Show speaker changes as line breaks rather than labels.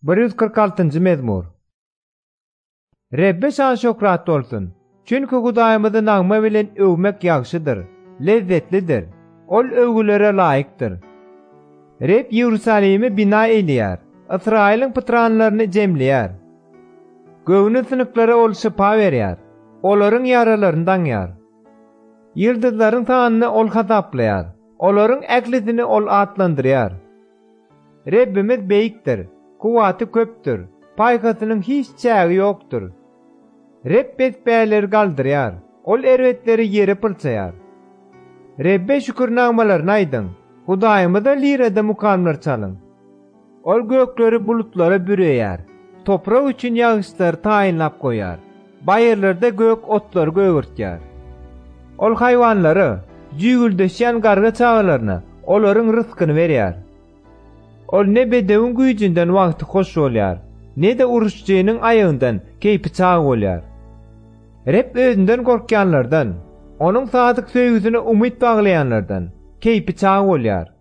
146-njy mezmur. Rebbe şan şokrat bolsun. Çünkü Hudaýymyzy nagma bilen övmek ýagşydyr, lezzetlidir. Ol övgülere laýykdyr. Reb Ýerusalimy bina edýär, Israýlyň pytranlaryny jemleýär. Göwüne sınıklara ol şypa berýär, olaryň ýaralaryny daňýar. Ýyldyzlaryň sanyny ol hasaplaýar, olaryň eklisini ol atlandyrýar. Rebbimiz beýikdir, kuwaty köpdür, paýgasynyň hiç çägi ýokdur. Reb besbäleri galdyrýar, ol erwetleri ýere pylçaýar. Rebbe şükür nagmalaryny aýdyň, Hudaýymyza lirada mukamlar çalyň. Ol gökleri bulutlara büreýär, toprak üçin ýağışlar taýinlap goýar, baýyrlarda gök otlar gögürtýär. Ol haýwanlary, jügüldeşýän garga çagalaryna olaryň rızkyny berýär. Ol ne bedewiň güýjünden wagty hoş bolýar, ne de uruşjynyň aýagyndan keýpi çag bolýar. Reb özünden gorkýanlardan, onuň sadyk söýgüsine umyt baglaýanlardan keýpi çag bolýar.